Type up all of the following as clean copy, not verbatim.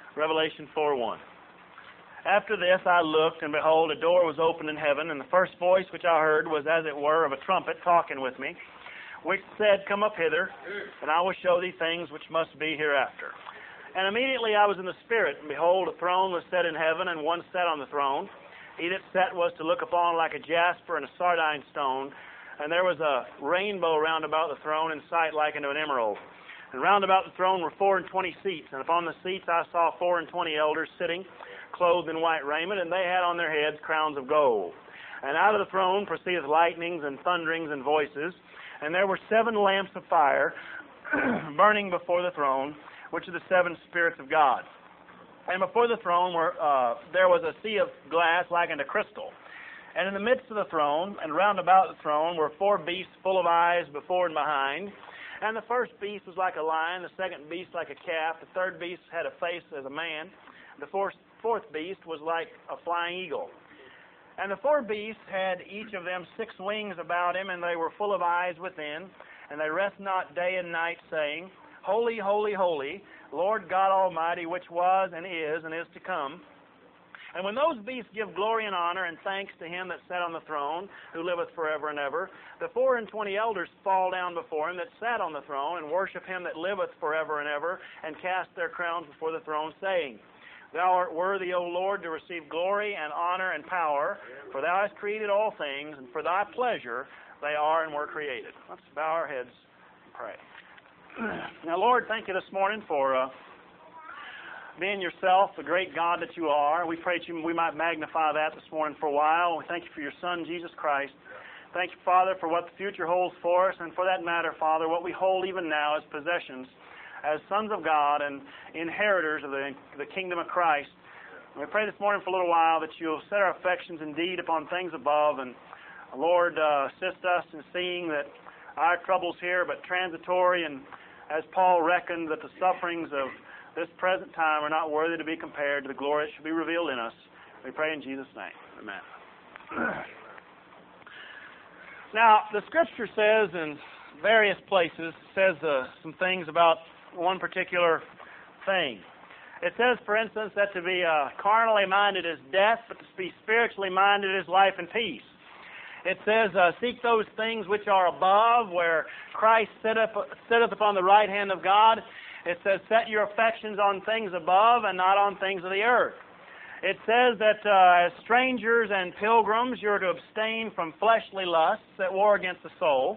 Revelation 4:1. After this I looked, and behold, a door was opened in heaven, and the first voice which I heard was as it were of a trumpet talking with me, which said, Come up hither, and I will show thee things which must be hereafter. And immediately I was in the Spirit, and behold, a throne was set in heaven, and one sat on the throne. He that sat was to look upon like a jasper and a sardine stone, and there was a rainbow round about the throne, in sight like unto an emerald. And round about the throne were 24 seats, and upon the seats I saw 24 elders sitting, clothed in white raiment, and they had on their heads crowns of gold. And out of the throne proceedeth lightnings and thunderings and voices, and there were 7 lamps of fire burning before the throne, which are the 7 spirits of God. And before the throne there was a sea of glass like unto crystal. And in the midst of the throne, and round about the throne, were 4 beasts full of eyes before and behind. And the first beast was like a lion, the second beast like a calf, the third beast had a face as a man, the fourth beast was like a flying eagle. And the 4 beasts had each of them 6 wings about him, and they were full of eyes within, and they rest not day and night, saying, Holy, holy, holy, Lord God Almighty, which was and is to come. And when those beasts give glory and honor and thanks to him that sat on the throne, who liveth forever and ever, the 24 elders fall down before him that sat on the throne, and worship him that liveth forever and ever, and cast their crowns before the throne, saying, Thou art worthy, O Lord, to receive glory and honor and power, for thou hast created all things, and for thy pleasure they are and were created. Let's bow our heads and pray. Now, Lord, thank you this morning for being yourself, the great God that you are. We pray that we might magnify that this morning for a while. We thank you for your Son, Jesus Christ. Thank you, Father, for what the future holds for us, and for that matter, Father, what we hold even now as possessions, as sons of God and inheritors of the kingdom of Christ. And we pray this morning for a little while that you'll set our affections indeed upon things above, and Lord, assist us in seeing that our troubles here are but transitory, and as Paul reckoned, that the sufferings of this present time are not worthy to be compared to the glory that should be revealed in us. We pray in Jesus' name. Amen. Now, the Scripture says in various places, some things about one particular thing. It says, for instance, that to be carnally minded is death, but to be spiritually minded is life and peace. It says, seek those things which are above, where Christ sitteth upon the right hand of God. It says, set your affections on things above and not on things of the earth. It says that as strangers and pilgrims, you're to abstain from fleshly lusts that war against the soul.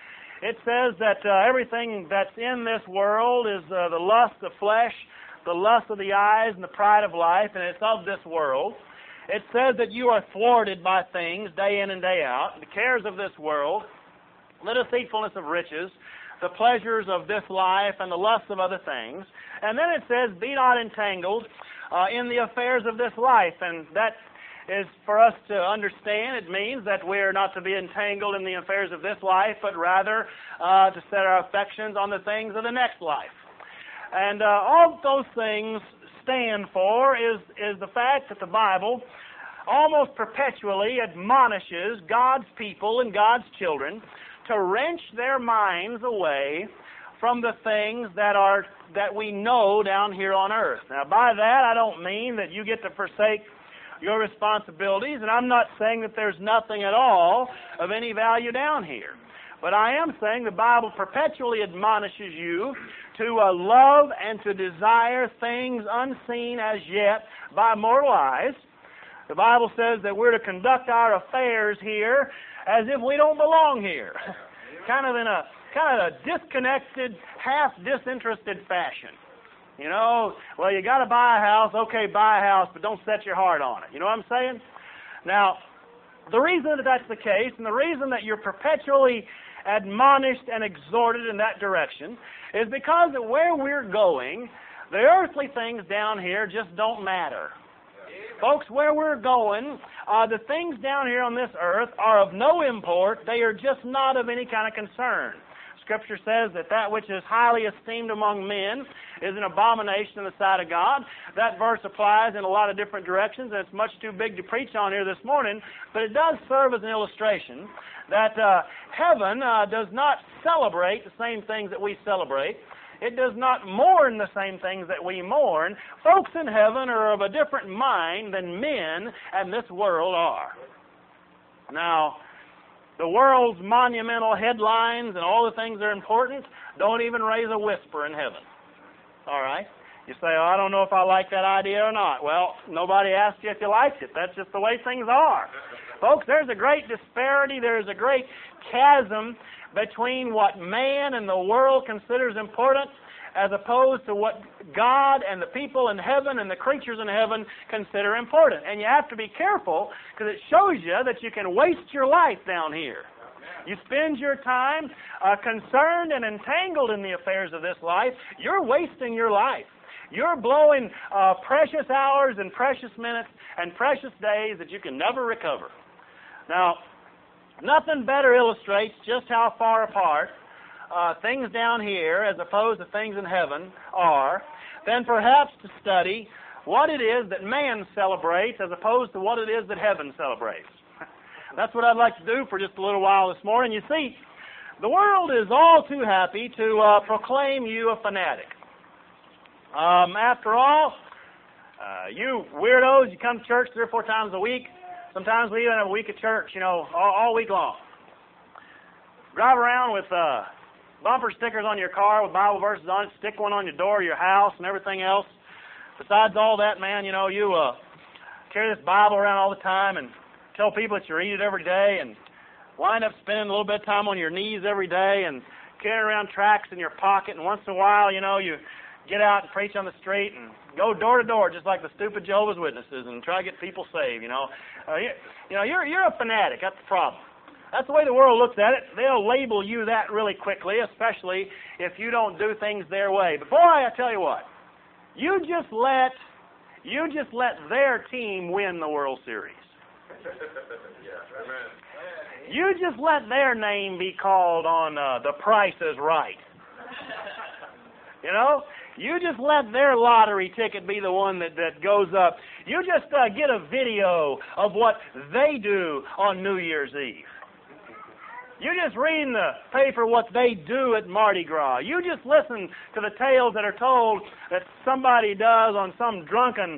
It says that everything that's in this world is the lust of flesh, the lust of the eyes, and the pride of life, and it's of this world. It says that you are thwarted by things day in and day out, the cares of this world, the deceitfulness of riches, the pleasures of this life, and the lusts of other things. And then it says, be not entangled in the affairs of this life. And that is for us to understand. It means that we are not to be entangled in the affairs of this life, but rather to set our affections on the things of the next life. And all those things stand for is the fact that the Bible almost perpetually admonishes God's people and God's children to wrench their minds away from the things that we know down here on earth. Now, by that, I don't mean that you get to forsake your responsibilities, and I'm not saying that there's nothing at all of any value down here. But I am saying the Bible perpetually admonishes you to love and to desire things unseen as yet by mortal eyes. The Bible says that we're to conduct our affairs here as if we don't belong here, kind of a disconnected, half disinterested fashion. You know, well, you got to buy a house. Okay, buy a house, but don't set your heart on it. You know what I'm saying? Now, the reason that that's the case, and the reason that you're perpetually admonished and exhorted in that direction, is because that where we're going, the earthly things down here just don't matter. Folks, where we're going, the things down here on this earth are of no import. They are just not of any kind of concern. Scripture says that which is highly esteemed among men is an abomination in the sight of God. That verse applies in a lot of different directions, and it's much too big to preach on here this morning, but it does serve as an illustration that heaven does not celebrate the same things that we celebrate. It does not mourn the same things that we mourn. Folks in heaven are of a different mind than men and this world are. Now, the world's monumental headlines and all the things that are important don't even raise a whisper in heaven. All right? You say, oh, I don't know if I like that idea or not. Well, nobody asked you if you liked it. That's just the way things are. Folks, there's a great disparity. There's a great chasm between what man and the world considers important as opposed to what God and the people in heaven and the creatures in heaven consider important. And you have to be careful because it shows you that you can waste your life down here. You spend your time concerned and entangled in the affairs of this life. You're wasting your life. You're blowing precious hours and precious minutes and precious days that you can never recover. Now, nothing better illustrates just how far apart things down here as opposed to things in heaven are than perhaps to study what it is that man celebrates as opposed to what it is that heaven celebrates. That's what I'd like to do for just a little while this morning. You see, the world is all too happy to proclaim you a fanatic. After all, you weirdos, you come to church 3 or 4 times a week. Sometimes we even have a week of church, all week long. Drive around with bumper stickers on your car with Bible verses on it. Stick one on your door, your house, and everything else. Besides all that, man, you carry this Bible around all the time and tell people that you read it every day and wind up spending a little bit of time on your knees every day and carrying around tracts in your pocket. And once in a while, you get out and preach on the street and go door to door just like the stupid Jehovah's Witnesses and try to get people saved. You're a fanatic. That's the problem. That's the way the world looks at it. They'll label you that really quickly, especially if you don't do things their way. But boy, I tell you what, you just let their team win the World Series. You just let their name be called on The Price is Right. You just let their lottery ticket be the one that goes up. You just get a video of what they do on New Year's Eve. You just read in the paper what they do at Mardi Gras. You just listen to the tales that are told that somebody does on some drunken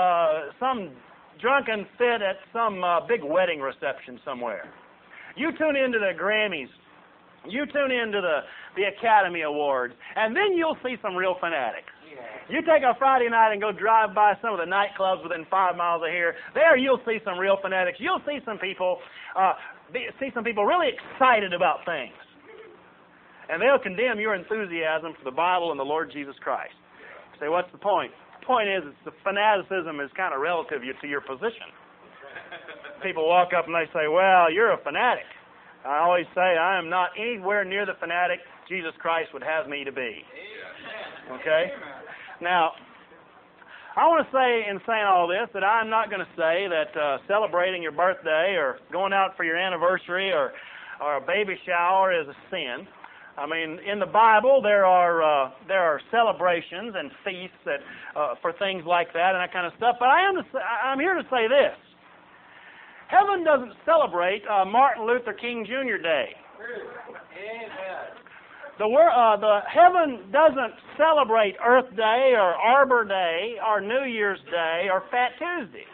fit at some big wedding reception somewhere. You tune into the Grammys. You tune into the Academy Awards, and then you'll see some real fanatics. You take a Friday night and go drive by some of the nightclubs within 5 miles of here. There you'll see some real fanatics. You'll see some people really excited about things. And they'll condemn your enthusiasm for the Bible and the Lord Jesus Christ. You say, what's the point? The point is the fanaticism is kind of relative to your position. People walk up and they say, well, you're a fanatic. I always say I am not anywhere near the fanatic Jesus Christ would have me to be. Okay? Now, I want to say in saying all this that I'm not going to say that celebrating your birthday or going out for your anniversary or a baby shower is a sin. I mean, in the Bible there are celebrations and feasts that for things like that and that kind of stuff. But I'm here to say this. Heaven doesn't celebrate Martin Luther King Jr. Day. The heaven doesn't celebrate Earth Day or Arbor Day or New Year's Day or Fat Tuesday.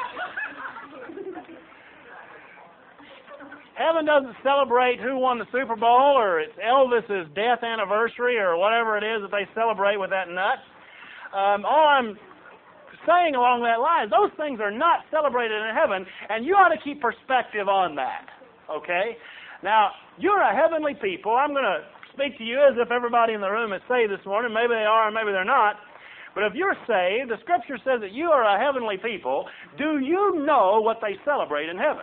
Heaven doesn't celebrate who won the Super Bowl or it's Elvis's death anniversary or whatever it is that they celebrate with that nut. All I'm saying along that line, those things are not celebrated in heaven, and you ought to keep perspective on that. Okay? Now, you're a heavenly people. I'm going to speak to you as if everybody in the room is saved this morning. Maybe they are, and maybe they're not. But if you're saved, the Scripture says that you are a heavenly people. Do you know what they celebrate in heaven?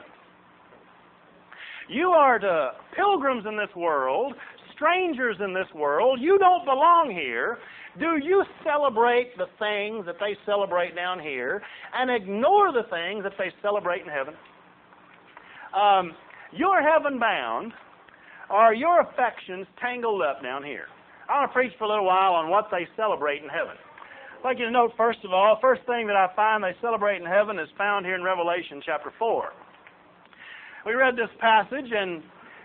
You are the pilgrims in this world, strangers in this world. You don't belong here. Do you celebrate the things that they celebrate down here and ignore the things that they celebrate in heaven? You're heaven-bound, or your affections tangled up down here? I want to preach for a little while on what they celebrate in heaven. I'd like you to note, first of all, first thing that I find they celebrate in heaven is found here in Revelation chapter 4. We read this passage, and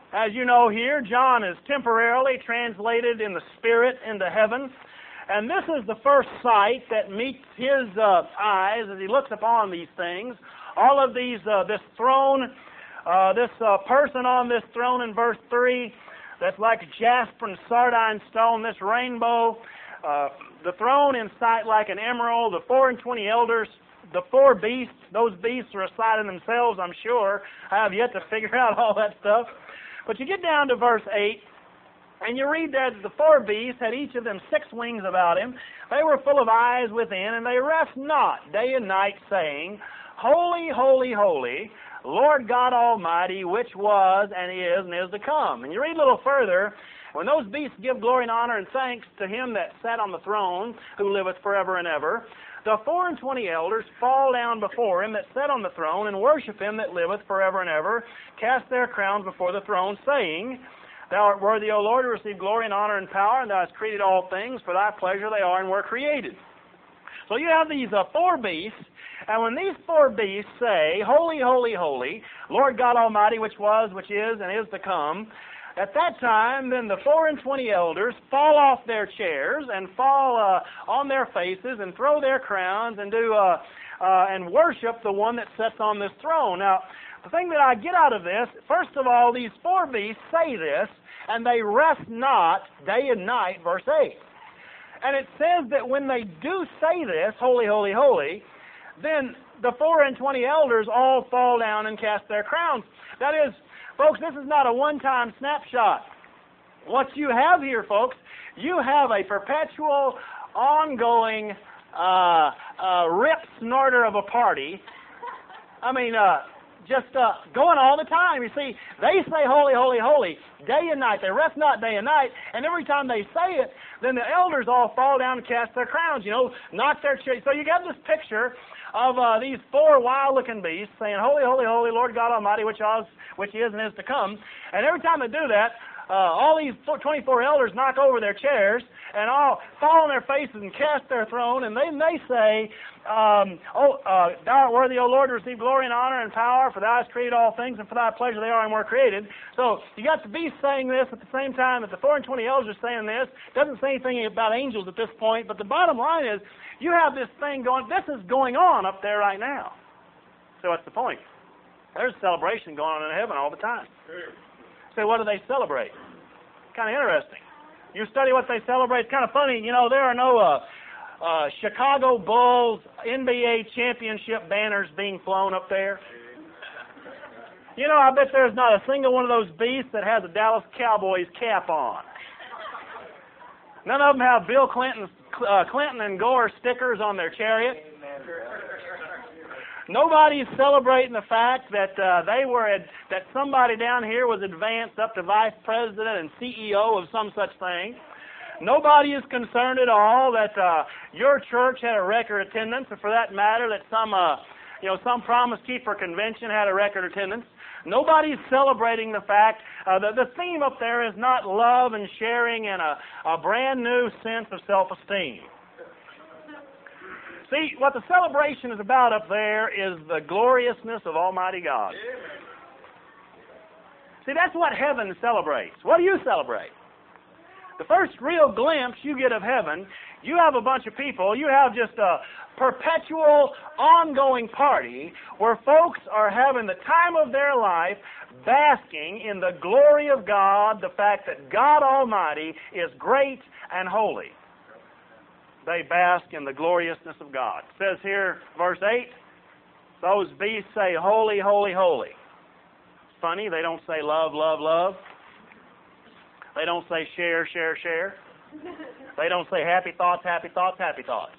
As you know here, John is temporarily translated in the Spirit into heaven. And this is the first sight that meets his eyes as he looks upon these things. All of these, this throne, this person on this throne in verse 3, that's like jasper and sardine stone, this rainbow, the throne in sight like an emerald, the 24 elders, the 4 beasts. Those beasts are a sight in themselves, I'm sure. I have yet to figure out all that stuff. But you get down to verse 8, and you read there that the 4 beasts had each of them 6 wings about him. They were full of eyes within, and they rest not day and night, saying, Holy, holy, holy, Lord God Almighty, which was and is to come. And you read a little further, when those beasts give glory and honor and thanks to him that sat on the throne, who liveth forever and ever, the 24 elders fall down before him that sat on the throne, and worship him that liveth forever and ever, cast their crowns before the throne, saying, Thou art worthy, O Lord, to receive glory and honor and power, and thou hast created all things. For thy pleasure they are and were created. So you have these 4 beasts, and when these 4 beasts say, Holy, holy, holy, Lord God Almighty, which was, which is, and is to come, at that time, then the 24 elders fall off their chairs and fall on their faces and throw their crowns and do and worship the one that sits on this throne. Now, the thing that I get out of this, first of all, these 4 beasts say this, and they rest not day and night, verse 8. And it says that when they do say this, holy, holy, holy, then the 24 elders all fall down and cast their crowns. That is, folks, this is not a one-time snapshot. What you have here, folks, you have a perpetual, ongoing, rip snorter of a party. I mean, just going all the time. You see, they say holy, holy, holy, day and night. They rest not day and night. And every time they say it, then the elders all fall down and cast their crowns, knock their chairs. So you got this picture of these 4 wild-looking beasts saying, Holy, holy, holy, Lord God Almighty, which is and is to come. And every time they do that, all these 24 elders knock over their chairs and all fall on their faces and cast their throne, and then they say, Thou art worthy, O Lord, to receive glory and honor and power, for thou hast created all things, and for thy pleasure they are and were created. So you got the beast saying this at the same time that the 24 elders are saying this. Doesn't say anything about angels at this point, but the bottom line is, you have this thing going, this is going on up there right now. So what's the point? There's a celebration going on in heaven all the time. So what do they celebrate? Kind of interesting. You study what they celebrate, it's kind of funny. There are no Chicago Bulls NBA championship banners being flown up there. I bet there's not a single one of those beasts that has a Dallas Cowboys cap on. None of them have Bill Clinton and Gore stickers on their chariot. Nobody's celebrating the fact that that somebody down here was advanced up to vice president and CEO of some such thing. Nobody is concerned at all that your church had a record attendance, or for that matter, that some Promise Keeper convention had a record attendance. Nobody's celebrating the fact that the theme up there is not love and sharing and a brand new sense of self-esteem. See, what the celebration is about up there is the gloriousness of Almighty God. See, that's what heaven celebrates. What do you celebrate? The first real glimpse you get of heaven, you have a bunch of people, you have just a perpetual, ongoing party where folks are having the time of their life basking in the glory of God, the fact that God Almighty is great and holy. They bask in the gloriousness of God. It says here, verse 8, those beasts say, Holy, holy, holy. It's funny, they don't say love, love, love. They don't say share, share, share. They don't say happy thoughts, happy thoughts, happy thoughts.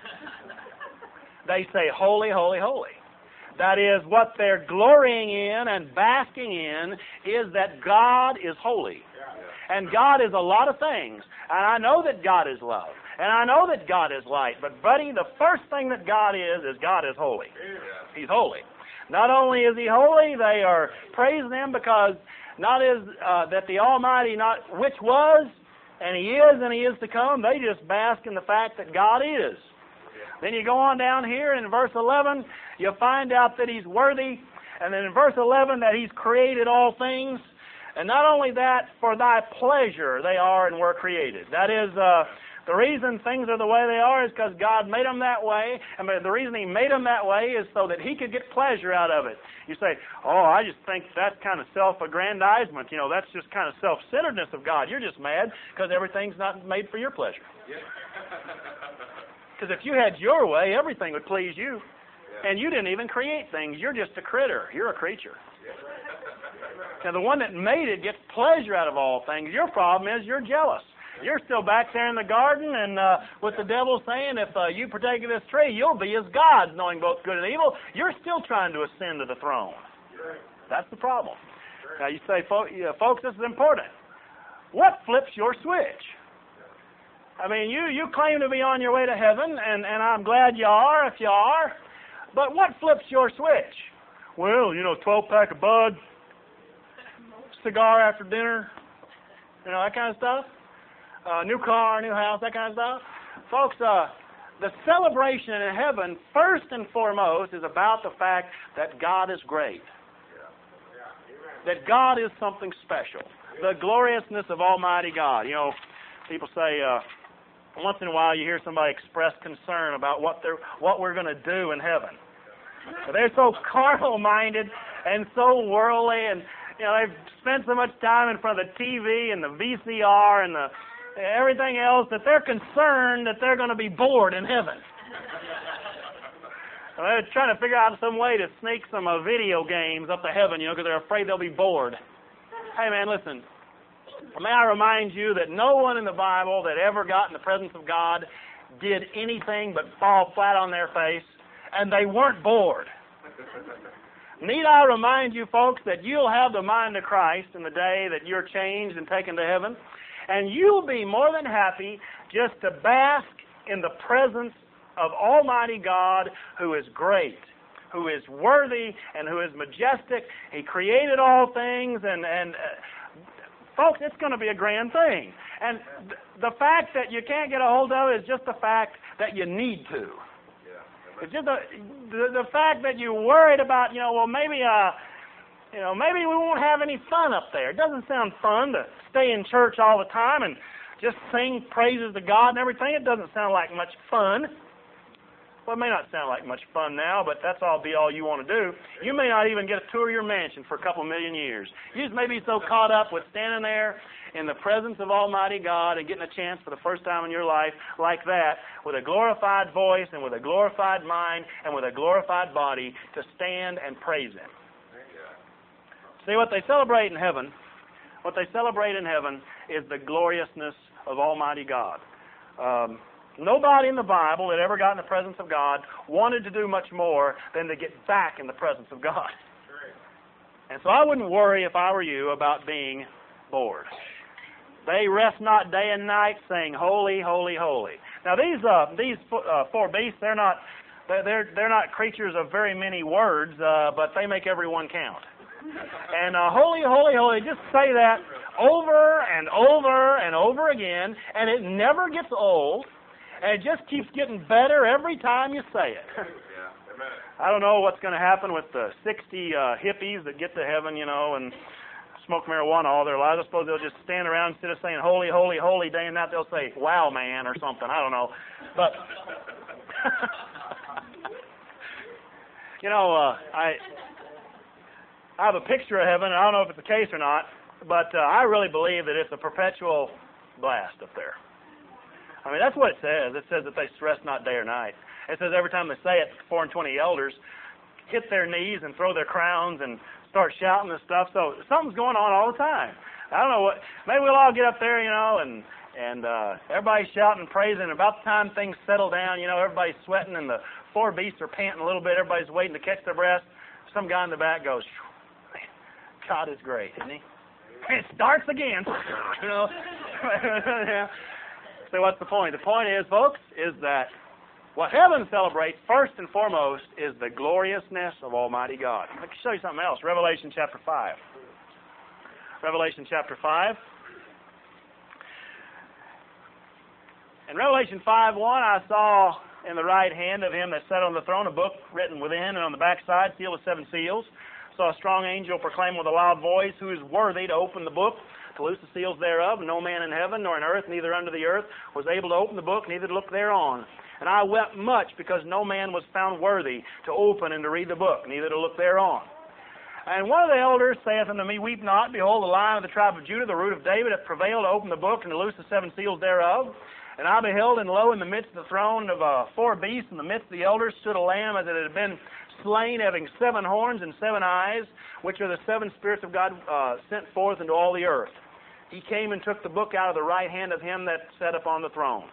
They say holy, holy, holy. That is, what they're glorying in and basking in is that God is holy. And God is a lot of things. And I know that God is love. And I know that God is light. But, buddy, the first thing that God is God is holy. He's holy. Not only is He holy, they are praising Him because not is that the Almighty, not which was, and He is to come. They just bask in the fact that God is. Then you go on down here in verse 11, you find out that He's worthy. And then in verse 11 that He's created all things. And not only that, for thy pleasure they are and were created. That is, the reason things are the way they are is because God made them that way. And the reason He made them that way is so that He could get pleasure out of it. You say, oh, I just think that's kind of self-aggrandizement. You know, that's just kind of self-centeredness of God. You're just mad because everything's not made for your pleasure. Because if you had your way, everything would please you. And you didn't even create things. You're just a critter. You're a creature. Now, the one that made it gets pleasure out of all things. Your problem is you're jealous. You're still back there in the garden and with the devil saying, if you partake of this tree, you'll be as gods, knowing both good and evil. You're still trying to ascend to the throne. That's the problem. Now, you say, folks, this is important. What flips your switch? I mean, you claim to be on your way to heaven, and I'm glad you are, if you are. But what flips your switch? Well, 12-pack of Bud, cigar after dinner, that kind of stuff. New car, new house, that kind of stuff. Folks, the celebration in heaven, first and foremost, is about the fact that God is great. That God is something special. The gloriousness of Almighty God. People say, once in a while you hear somebody express concern about what we're going to do in heaven. They're so carnal-minded and so worldly, and they've spent so much time in front of the TV and the VCR and everything else that they're concerned that they're going to be bored in heaven. They're trying to figure out some way to sneak some video games up to heaven, because they're afraid they'll be bored. Hey, man, listen. May I remind you that no one in the Bible that ever got in the presence of God did anything but fall flat on their face, and they weren't bored. Need I remind you, folks, that you'll have the mind of Christ in the day that you're changed and taken to heaven, and you'll be more than happy just to bask in the presence of Almighty God, who is great, who is worthy, and who is majestic. He created all things, and folks, it's going to be a grand thing. And the fact that you can't get a hold of it is just the fact that you need to. It's just the fact that you're worried about, maybe we won't have any fun up there. It doesn't sound fun to stay in church all the time and just sing praises to God and everything. It doesn't sound like much fun. Well, it may not sound like much fun now, but that's all you want to do. You may not even get a tour of your mansion for a couple million years. You just may be so caught up with standing there in the presence of Almighty God and getting a chance for the first time in your life like that, with a glorified voice and with a glorified mind and with a glorified body, to stand and praise Him. See, what they celebrate in heaven is the gloriousness of Almighty God. Nobody in the Bible that ever got in the presence of God wanted to do much more than to get back in the presence of God. And so I wouldn't worry, if I were you, about being bored. They rest not day and night, saying, "Holy, holy, holy." Now these four beasts, they're not creatures of very many words, but they make every one count. And holy, holy, holy, just say that over and over and over again, and it never gets old, and it just keeps getting better every time you say it. I don't know what's going to happen with the 60 hippies that get to heaven, and smoke marijuana all their lives. I suppose they'll just stand around instead of saying holy, holy, holy day and night, they'll say, "Wow, man," or something. I don't know. But, I have a picture of heaven, and I don't know if it's the case or not, but I really believe that it's a perpetual blast up there. I mean, that's what it says. It says that they stress not day or night. It says every time they say it, 4 and 20 elders hit their knees and throw their crowns and start shouting and stuff. So something's going on all the time. I don't know what. Maybe we'll all get up there, and everybody's shouting and praising. About the time things settle down, everybody's sweating and the 4 beasts are panting a little bit. Everybody's waiting to catch their breath. Some guy in the back goes, "Man, God is great, isn't He?" And it starts again. So what's the point? The point is, folks, is that what heaven celebrates first and foremost is the gloriousness of Almighty God. I can show you something else. Revelation chapter 5. Revelation chapter 5. In Revelation 5:1, I saw in the right hand of Him that sat on the throne a book written within and on the backside, sealed with 7 seals. saw a strong angel proclaim with a loud voice, "Who is worthy to open the book, to loose the seals thereof? And no man in heaven, nor in earth, neither under the earth, was able to open the book, neither to look thereon. And I wept much, because no man was found worthy to open and to read the book, neither to look thereon. And one of the elders saith unto me, Weep not, behold, the Lion of the tribe of Judah, the root of David, hath prevailed to open the book and to loose the 7 seals thereof. And I beheld, and lo, in the midst of the throne of 4 beasts, in the midst of the elders, stood a lamb as it had been slain, having 7 horns and 7 eyes, which are the 7 spirits of God sent forth into all the earth. He came and took the book out of the right hand of him that sat upon the throne.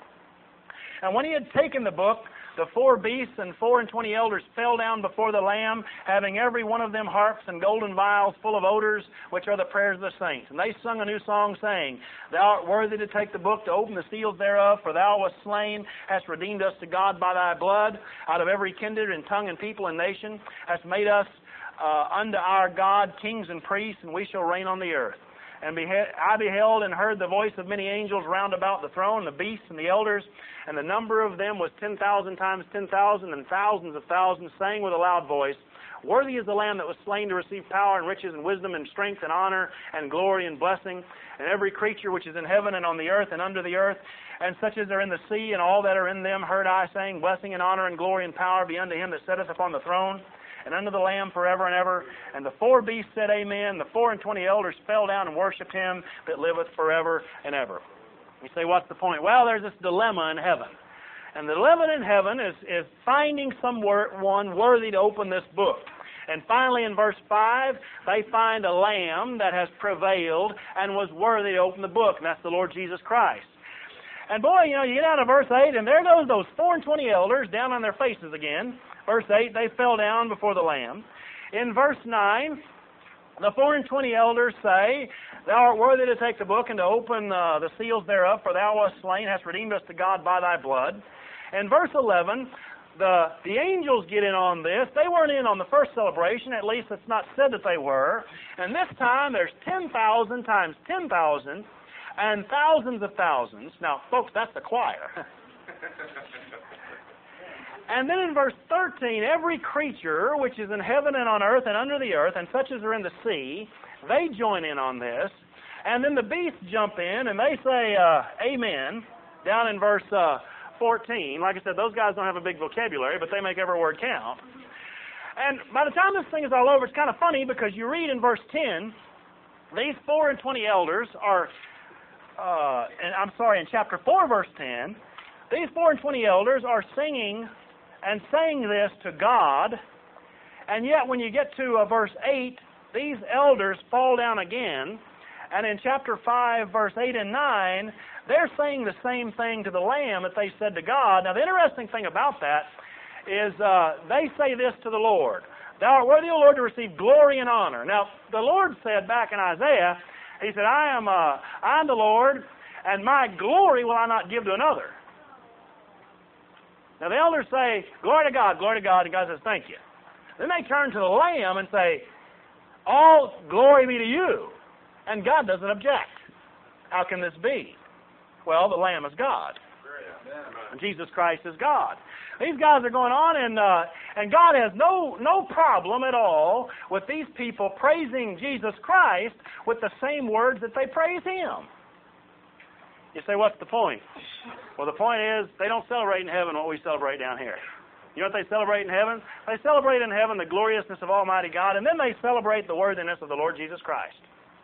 And when he had taken the book, the 4 beasts and 24 elders fell down before the Lamb, having every one of them harps and golden vials full of odors, which are the prayers of the saints. And they sung a new song, saying, Thou art worthy to take the book, to open the seals thereof, for thou wast slain, hast redeemed us to God by thy blood, out of every kindred and tongue and people and nation, hast made us unto our God kings and priests, and we shall reign on the earth. And I beheld and heard the voice of many angels round about the throne, the beasts and the elders, and the number of them was 10,000 times 10,000, and thousands of thousands, saying with a loud voice, Worthy is the Lamb that was slain to receive power and riches and wisdom and strength and honor and glory and blessing. And every creature which is in heaven and on the earth and under the earth, and such as are in the sea, and all that are in them, heard I saying, Blessing and honor and glory and power be unto him that sitteth upon the throne, and unto the Lamb forever and ever. And the 4 beasts said, Amen. The 24 elders fell down and worshipped him that liveth forever and ever. You say, what's the point? Well, there's this dilemma in heaven. And the dilemma in heaven is finding someone worthy to open this book. And finally, in verse 5, they find a lamb that has prevailed and was worthy to open the book, and that's the Lord Jesus Christ. And boy, you get out of verse 8, and there goes those 24 elders down on their faces again. Verse 8, they fell down before the Lamb. In verse 9, the 24 elders say, Thou art worthy to take the book and to open the seals thereof, for thou wast slain, hast redeemed us to God by thy blood. In verse 11, the angels get in on this. They weren't in on the first celebration, at least it's not said that they were. And this time there's 10,000 times 10,000 and thousands of thousands. Now, folks, that's the choir. And then in verse 13, every creature which is in heaven and on earth and under the earth, and such as are in the sea, they join in on this. And then the beasts jump in and they say, Amen, down in verse 14. Like I said, those guys don't have a big vocabulary, but they make every word count. And by the time this thing is all over, it's kind of funny, because you read in verse 10, these 24 elders are, in chapter 4, verse 10, these 24 elders are singing and saying this to God, and yet when you get to verse 8, these elders fall down again, and in chapter 5, verse 8 and 9, they're saying the same thing to the Lamb that they said to God. Now, the interesting thing about that is they say this to the Lord, Thou art worthy, O Lord, to receive glory and honor. Now, the Lord said back in Isaiah, He said, I am the Lord, and my glory will I not give to another. Now, the elders say, Glory to God, and God says, Thank you. Then they turn to the Lamb and say, All glory be to you. And God doesn't object. How can this be? Well, the Lamb is God. And Jesus Christ is God. These guys are going on, and God has no problem at all with these people praising Jesus Christ with the same words that they praise Him. You say, what's the point? Well, the point is, they don't celebrate in heaven what we celebrate down here. You know what they celebrate in heaven? They celebrate in heaven the gloriousness of Almighty God, and then they celebrate the worthiness of the Lord Jesus Christ.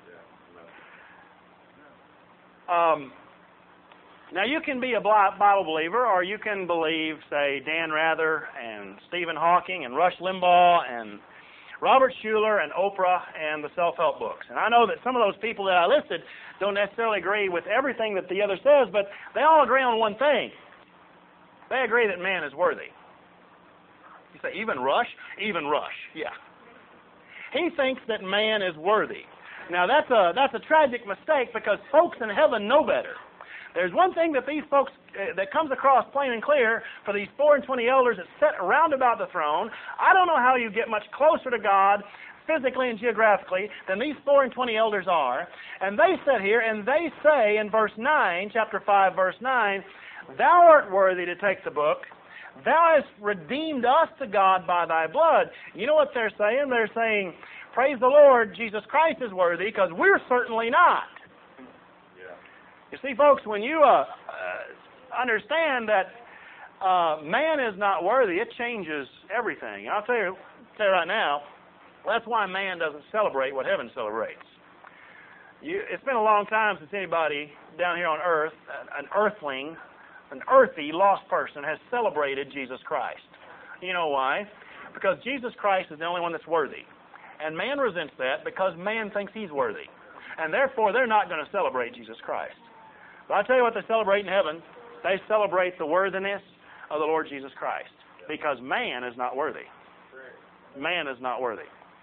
Now, you can be a Bible believer, or you can believe, say, Dan Rather and Stephen Hawking and Rush Limbaugh and Robert Schuller and Oprah and the self-help books. And I know that some of those people that I listed don't necessarily agree with everything that the other says, but they all agree on one thing. They agree that man is worthy. You say, even Rush? Even Rush, yeah. He thinks that man is worthy. Now, that's a tragic mistake, because folks in heaven know better. There's one thing that these folks, that comes across plain and clear for these 24 elders that sit around about the throne. I don't know how you get much closer to God physically and geographically than these 24 elders are. And they sit here and they say in verse 9, chapter 5, verse 9, Thou art worthy to take the book. Thou hast redeemed us to God by thy blood. You know what they're saying? They're saying, praise the Lord, Jesus Christ is worthy, because we're certainly not. Yeah. You see, folks, when you understand that man is not worthy, it changes everything. And I'll tell you right now, that's why man doesn't celebrate what heaven celebrates. It's been a long time since anybody down here on earth, an earthling, an earthy, lost person, has celebrated Jesus Christ. You know why? Because Jesus Christ is the only one that's worthy. And man resents that because man thinks he's worthy. And therefore, they're not going to celebrate Jesus Christ. But I'll tell you what they celebrate in heaven. They celebrate the worthiness of the Lord Jesus Christ. Because man is not worthy. Man is not worthy.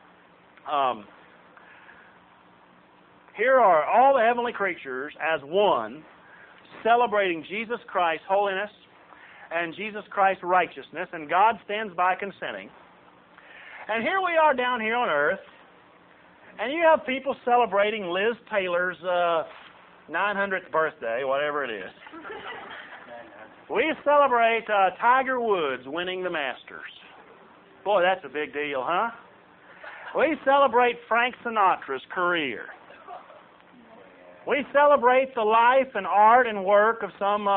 Here are all the heavenly creatures as one, celebrating Jesus Christ's holiness and Jesus Christ's righteousness, and God stands by consenting. And here we are down here on earth, and you have people celebrating Liz Taylor's 900th birthday, whatever it is. We celebrate Tiger Woods winning the Masters. Boy, that's a big deal, huh? We celebrate Frank Sinatra's career. We celebrate the life and art and work of some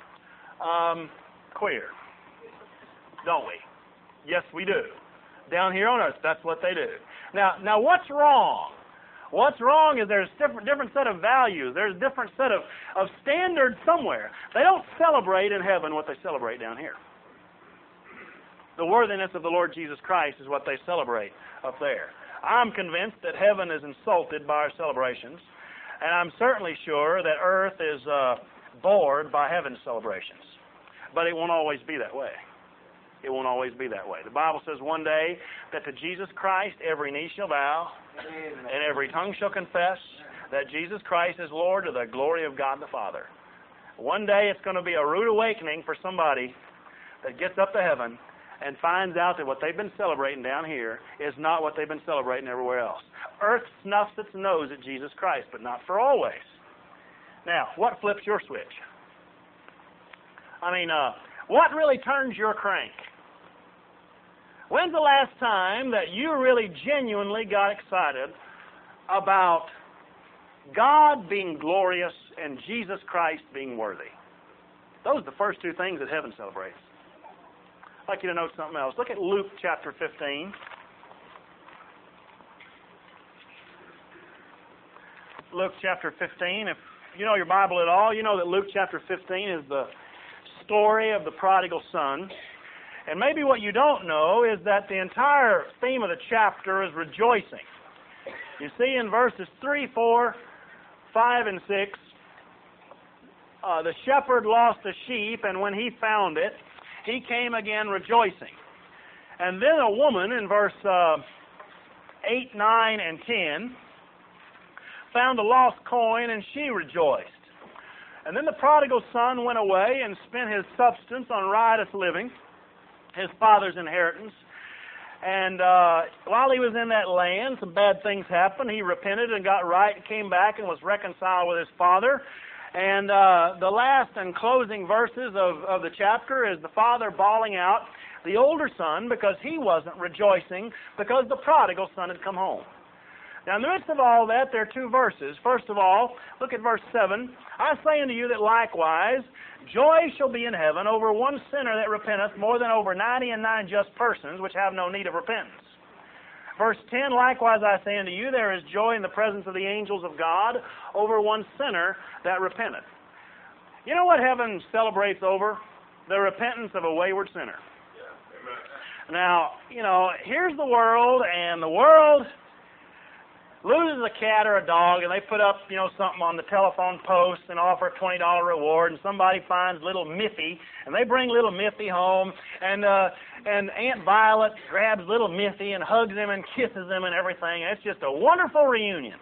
queer, don't we? Yes, we do. Down here on earth, that's what they do. Now, what's wrong? What's wrong is there's different set of values. There's a different set of standards somewhere. They don't celebrate in heaven what they celebrate down here. The worthiness of the Lord Jesus Christ is what they celebrate up there. I'm convinced that heaven is insulted by our celebrations, and I'm certainly sure that earth is bored by heaven's celebrations. But it won't always be that way. It won't always be that way. The Bible says one day that to Jesus Christ every knee shall bow, and every tongue shall confess that Jesus Christ is Lord to the glory of God the Father. One day it's going to be a rude awakening for somebody that gets up to heaven and finds out that what they've been celebrating down here is not what they've been celebrating everywhere else. Earth snuffs its nose at Jesus Christ, but not for always. Now, what flips your switch? What really turns your crank? When's the last time that you really genuinely got excited about God being glorious and Jesus Christ being worthy? Those are the first two things that heaven celebrates. I'd like you to note something else. Look at Luke chapter 15. Luke chapter 15. If you know your Bible at all, you know that Luke chapter 15 is the story of the prodigal son. And maybe what you don't know is that the entire theme of the chapter is rejoicing. You see in verses 3, 4, 5, and 6, the shepherd lost a sheep, and when he found it, he came again rejoicing. And then a woman in verse 8, 9, and 10 found a lost coin, and she rejoiced. And then the prodigal son went away and spent his substance on riotous living, his father's inheritance. And while he was in that land, some bad things happened. He repented and got right and came back and was reconciled with his father. And the last and closing verses of the chapter is the father bawling out the older son because he wasn't rejoicing because the prodigal son had come home. Now, in the midst of all that, there are two verses. First of all, look at verse 7. I say unto you that likewise joy shall be in heaven over one sinner that repenteth more than over 99 just persons which have no need of repentance. Verse 10, likewise I say unto you, there is joy in the presence of the angels of God over one sinner that repenteth. You know what heaven celebrates over? The repentance of a wayward sinner. Now, here's the world, and the world loses a cat or a dog, and they put up, something on the telephone post and offer a $20 reward, and somebody finds little Miffy, and they bring little Miffy home, and Aunt Violet grabs little Miffy and hugs him and kisses him and everything. It's just a wonderful reunion.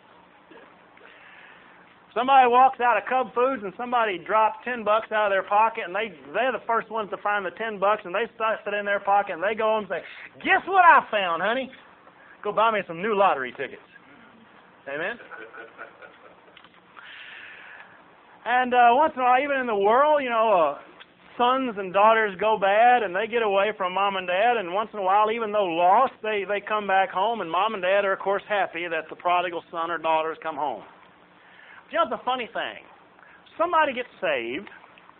Somebody walks out of Cub Foods and somebody drops $10 out of their pocket, and they're the first ones to find the $10, and they stuff it in their pocket, and they go home and say, "Guess what I found, honey? Go buy me some new lottery tickets." Amen? And once in a while, even in the world, sons and daughters go bad and they get away from mom and dad, and once in a while, even though lost, they come back home, and mom and dad are, of course, happy that the prodigal son or daughter has come home. But you know the funny thing? Somebody gets saved,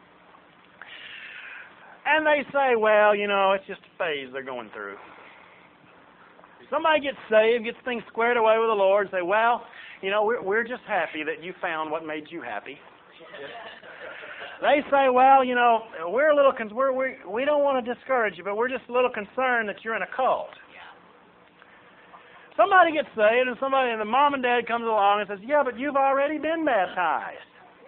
and they say, well, you know, it's just a phase they're going through. Somebody gets saved, gets things squared away with the Lord, and say, well, you know, we're just happy that you found what made you happy. They say, well, you know, we're a little we don't want to discourage you, but we're just a little concerned that you're in a cult. Somebody gets saved, and the mom and dad comes along and says, yeah, but you've already been baptized.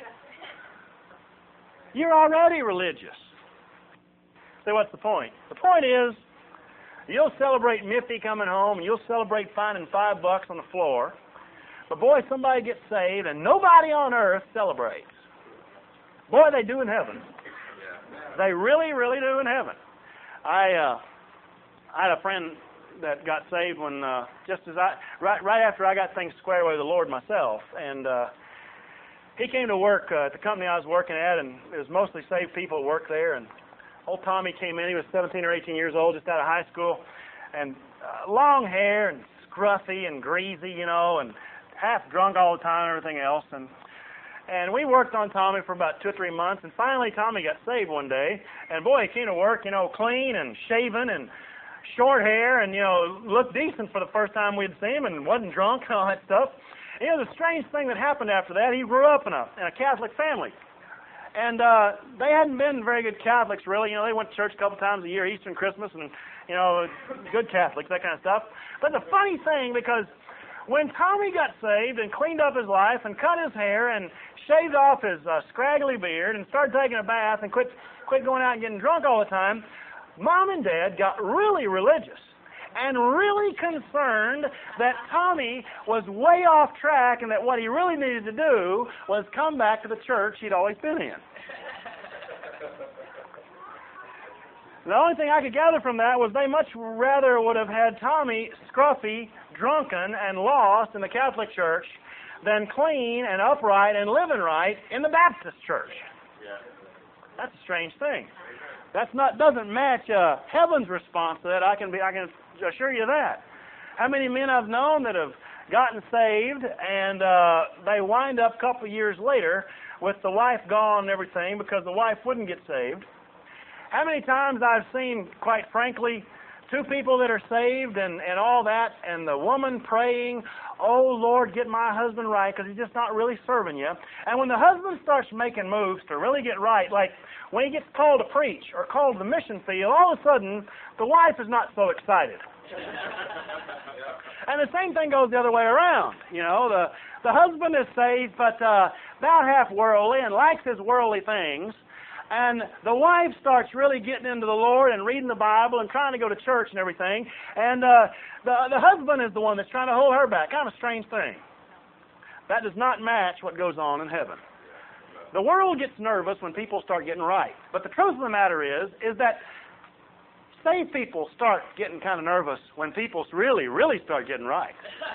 You're already religious. So what's the point? The point is, you'll celebrate Miffy coming home, and you'll celebrate finding $5 on the floor. But boy, somebody gets saved, and nobody on earth celebrates. Boy, they do in heaven. They really, really do in heaven. I had a friend that got saved when right after I got things squared away with the Lord myself, and he came to work at the company I was working at, and it was mostly saved people that worked there. And old Tommy came in. He was 17 or 18 years old, just out of high school, and long hair and scruffy and greasy, you know, and half drunk all the time and everything else. And we worked on Tommy for about 2 or 3 months, and finally Tommy got saved one day. And boy, he came to work, you know, clean and shaven and short hair, and, you know, looked decent for the first time we'd seen him, and wasn't drunk and all that stuff. And, you know, the strange thing that happened after that, he grew up in a Catholic family. And they hadn't been very good Catholics, really. You know, they went to church a couple times a year, Easter and Christmas, and, you know, good Catholics, that kind of stuff. But the funny thing, because when Tommy got saved and cleaned up his life and cut his hair and shaved off his scraggly beard and started taking a bath and quit going out and getting drunk all the time, Mom and Dad got really religious and really concerned that Tommy was way off track and that what he really needed to do was come back to the church he'd always been in. The only thing I could gather from that was they much rather would have had Tommy scruffy, drunken, and lost in the Catholic Church than clean and upright and living right in the Baptist Church. That's a strange thing. Doesn't match heaven's response to that. I can assure you that. How many men I've known that have gotten saved and they wind up a couple of years later with the wife gone and everything because the wife wouldn't get saved. How many times I've seen, quite frankly, 2 people that are saved and all that, and the woman praying, oh, Lord, get my husband right because he's just not really serving you. And when the husband starts making moves to really get right, like when he gets called to preach or called to the mission field, all of a sudden, the wife is not so excited. And the same thing goes the other way around. You know, the husband is saved, but about half worldly and likes his worldly things. And the wife starts really getting into the Lord and reading the Bible and trying to go to church and everything. And the husband is the one that's trying to hold her back. Kind of a strange thing. That does not match what goes on in heaven. The world gets nervous when people start getting right. But the truth of the matter is that saved people start getting kind of nervous when people really, really start getting right.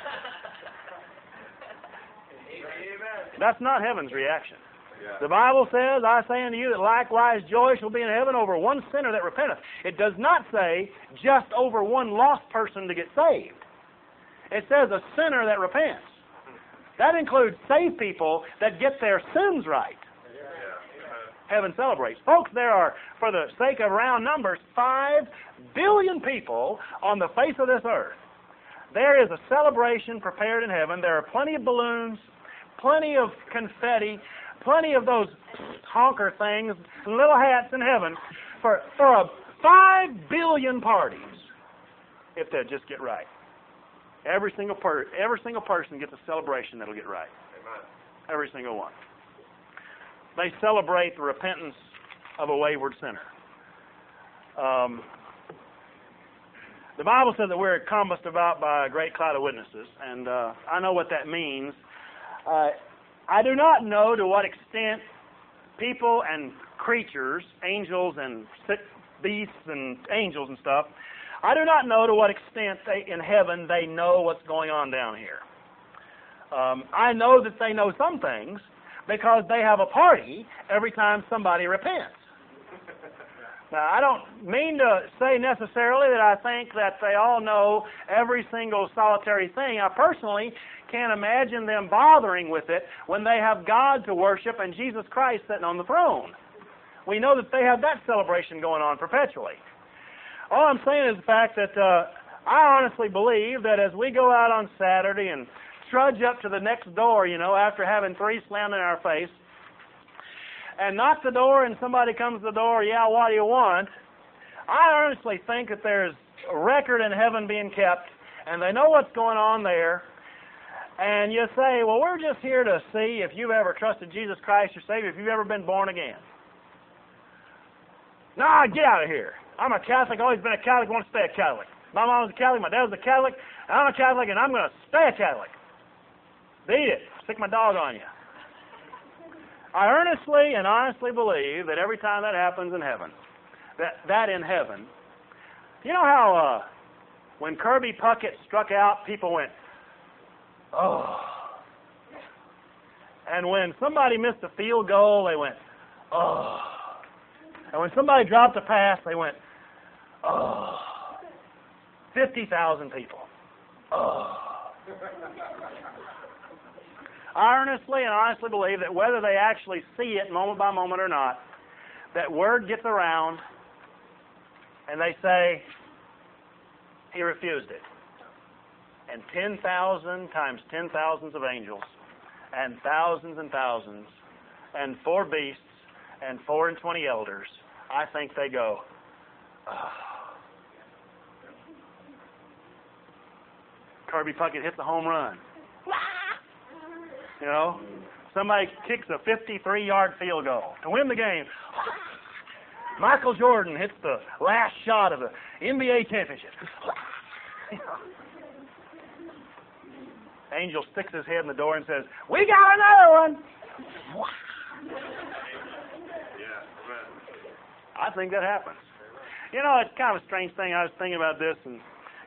That's not heaven's reaction. The Bible says, I say unto you that likewise joy shall be in heaven over one sinner that repenteth. It does not say just over one lost person to get saved. It says a sinner that repents. That includes saved people that get their sins right. Heaven celebrates. Folks, there are, for the sake of round numbers, 5 billion people on the face of this earth. There is a celebration prepared in heaven. There are plenty of balloons, plenty of confetti, plenty of those honker things, little hats in heaven for 5 billion parties, if they just get right. Every single person gets a celebration that'll get right. Amen. Every single one. They celebrate the repentance of a wayward sinner. The Bible says that we're compassed about by a great cloud of witnesses, and I know what that means. I do not know to what extent people and creatures, angels and beasts and angels and stuff, I do not know to what extent in heaven they know what's going on down here. I know that they know some things because they have a party every time somebody repents. Now, I don't mean to say necessarily that I think that they all know every single solitary thing. I personally can't imagine them bothering with it when they have God to worship and Jesus Christ sitting on the throne. We know that they have that celebration going on perpetually. All I'm saying is the fact that I honestly believe that as we go out on Saturday and trudge up to the next door, after having 3 slammed in our face, and knock the door and somebody comes to the door, yeah, what do you want? I honestly think that there's a record in heaven being kept, and they know what's going on there. And you say, well, we're just here to see if you've ever trusted Jesus Christ your Savior, if you've ever been born again. Nah, get out of here. I'm a Catholic, always been a Catholic, want to stay a Catholic. My mom was a Catholic, my dad was a Catholic, I'm a Catholic, and I'm going to stay a Catholic. Beat it. Stick my dog on you. I earnestly and honestly believe that every time that happens in heaven, that in heaven, you know how when Kirby Puckett struck out, people went, oh. And when somebody missed a field goal, they went, oh. And when somebody dropped a pass, they went, oh. 50,000 people. Oh. I earnestly and honestly believe that whether they actually see it moment by moment or not, that word gets around and they say, he refused it. And 10,000 times 10,000s of angels and thousands and 4 beasts and 24 elders, I think they go, oh. Kirby Puckett hits a home run. Somebody kicks a 53-yard field goal to win the game. Michael Jordan hits the last shot of the NBA championship. Angel sticks his head in the door and says, we got another one. I think that happens. It's kind of a strange thing. I was thinking about this, and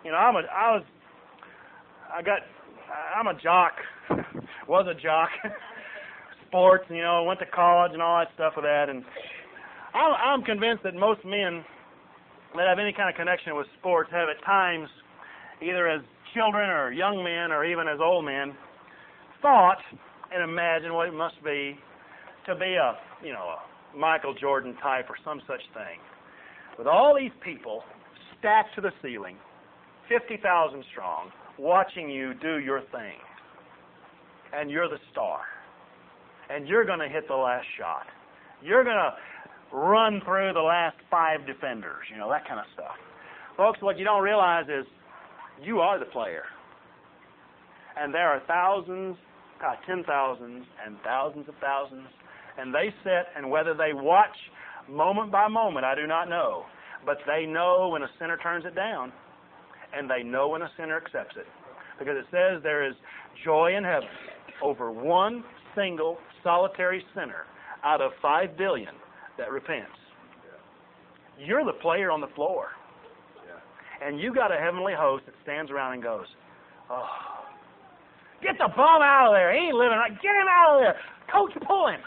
I'm a jock. Was a jock. Sports, went to college and all that stuff with that. And I'm convinced that most men that have any kind of connection with sports have at times, either as children or young men or even as old men, thought and imagined what it must be to be a Michael Jordan type or some such thing. With all these people stacked to the ceiling, 50,000 strong, watching you do your thing. And you're the star. And you're going to hit the last shot. You're going to run through the last 5 defenders, that kind of stuff. Folks, what you don't realize is you are the player. And there are thousands, 10,000s, and thousands of thousands. And they sit, and whether they watch moment by moment, I do not know. But they know when a sinner turns it down. And they know when a sinner accepts it. Because it says there is joy in heaven over one single solitary sinner out of 5 billion that repents. Yeah. You're the player on the floor. Yeah. And you got a heavenly host that stands around and goes, oh, get the bum out of there. He ain't living right. Get him out of there. Coach, pull him.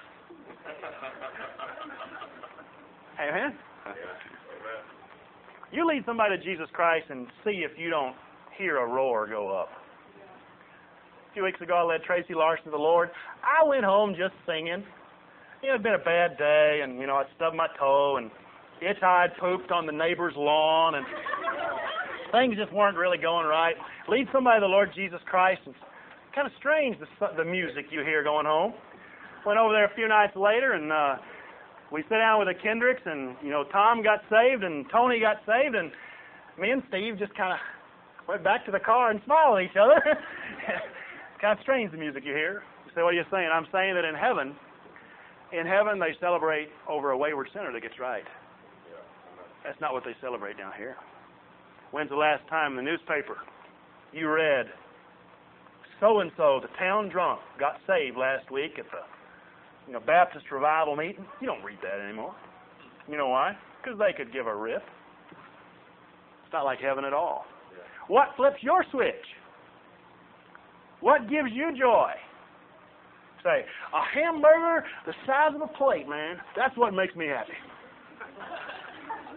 Amen? Yeah. You lead somebody to Jesus Christ and see if you don't hear a roar go up. A few weeks ago, I led Tracy Larson to the Lord. I went home just singing. It'd been a bad day, and, I stubbed my toe, and I'd pooped on the neighbor's lawn, and things just weren't really going right. Lead somebody to the Lord Jesus Christ. It's kind of strange, the music you hear going home. Went over there a few nights later, and we sat down with the Kendricks, and, Tom got saved, and Tony got saved, and me and Steve just kind of went back to the car and smiled at each other. Kind of strange, the music you hear. You say, what are you saying? I'm saying that in heaven they celebrate over a wayward sinner that gets right. That's not what they celebrate down here. When's the last time in the newspaper you read, so-and-so, the town drunk, got saved last week at the Baptist revival meeting? You don't read that anymore. You know why? Because they could give a rip. It's not like heaven at all. What flips your switch? What gives you joy? Say, a hamburger the size of a plate, man. That's what makes me happy.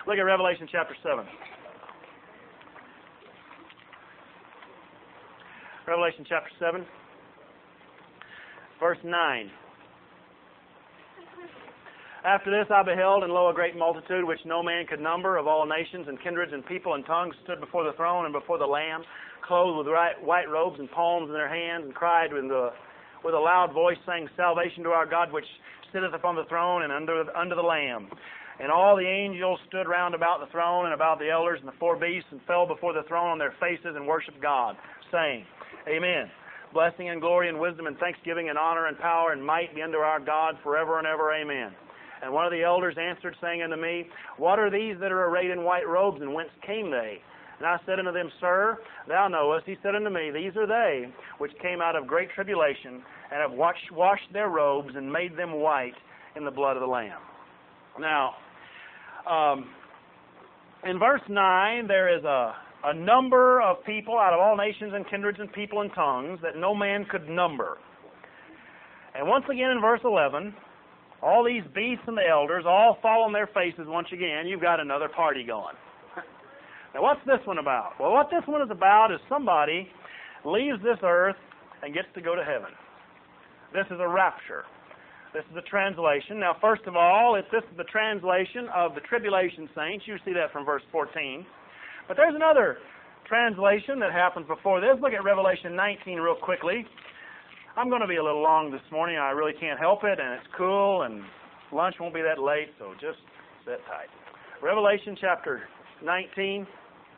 Look at Revelation chapter 7. Revelation chapter 7, verse 9. After this I beheld, and lo, a great multitude, which no man could number, of all nations and kindreds and people and tongues, stood before the throne and before the Lamb, clothed with white robes and palms in their hands, and cried with a loud voice, saying, Salvation to our God, which sitteth upon the throne, and under the Lamb. And all the angels stood round about the throne and about the elders and the four beasts, and fell before the throne on their faces and worshipped God, saying, Amen. Blessing and glory and wisdom and thanksgiving and honor and power and might be unto our God forever and ever. Amen. And one of the elders answered, saying unto me, What are these that are arrayed in white robes, and whence came they? And I said unto them, Sir, thou knowest. He said unto me, These are they which came out of great tribulation, and have washed their robes, and made them white in the blood of the Lamb. Now, in verse 9, there is a number of people out of all nations and kindreds and people and tongues that no man could number. And once again in verse 11, all these beasts and the elders all fall on their faces once again. You've got another party going. Now what's this one about? Well, what this one is about is somebody leaves this earth and gets to go to heaven. This is a rapture. This is a translation. Now, first of all, this is the translation of the tribulation saints. You see that from verse 14. But there's another translation that happens before this. Look at Revelation 19 real quickly. I'm going to be a little long this morning. I really can't help it, and it's cool, and lunch won't be that late, so just sit tight. Revelation chapter 19,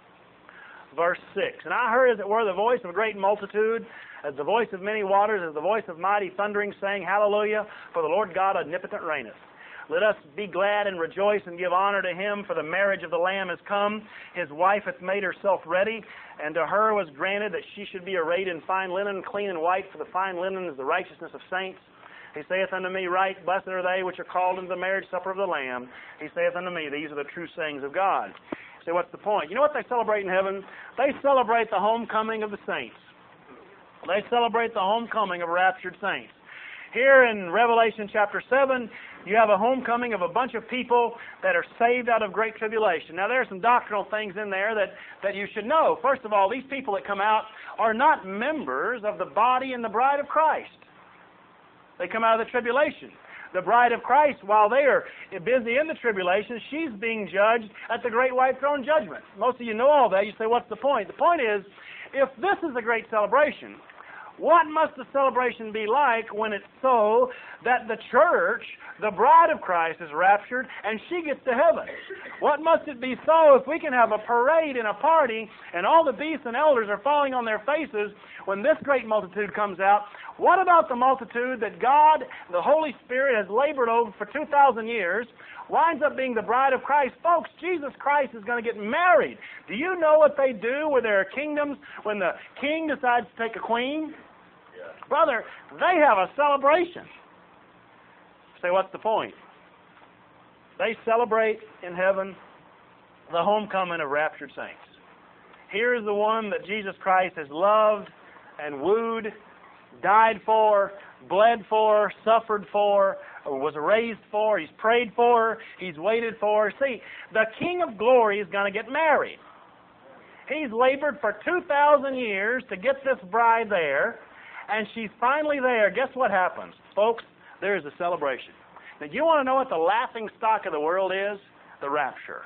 verse 6. And I heard, as it were, the voice of a great multitude, as the voice of many waters, as the voice of mighty thundering, saying, Hallelujah, for the Lord God omnipotent reigneth. Let us be glad and rejoice and give honor to him, for the marriage of the Lamb is come. His wife hath made herself ready, and to her was granted that she should be arrayed in fine linen, clean and white, for the fine linen is the righteousness of saints. He saith unto me, Right, blessed are they which are called into the marriage supper of the Lamb. He saith unto me, These are the true sayings of God. You say, what's the point? You know what they celebrate in heaven? They celebrate the homecoming of the saints. They celebrate the homecoming of raptured saints. Here in Revelation chapter 7, you have a homecoming of a bunch of people that are saved out of great tribulation. Now, there are some doctrinal things in there that you should know. First of all, these people that come out are not members of the body and the bride of Christ. They come out of the tribulation. The bride of Christ, while they are busy in the tribulation, she's being judged at the great white throne judgment. Most of you know all that. You say, what's the point? The point is, if this is a great celebration, what must the celebration be like when it's so that the church, the bride of Christ, is raptured and she gets to heaven? What must it be so if we can have a parade and a party and all the beasts and elders are falling on their faces when this great multitude comes out? What about the multitude that God, the Holy Spirit, has labored over for 2,000 years, winds up being the bride of Christ? Folks, Jesus Christ is going to get married. Do you know what they do with their kingdoms when the king decides to take a queen? Brother, they have a celebration. Say, what's the point? They celebrate in heaven the homecoming of raptured saints. Here is the one that Jesus Christ has loved and wooed, died for, bled for, suffered for, was raised for, he's prayed for, he's waited for. See, the King of Glory is going to get married. He's labored for 2,000 years to get this bride there, and she's finally there. Guess what happens? Folks, there's a celebration. Now, do you want to know what the laughing stock of the world is? The rapture.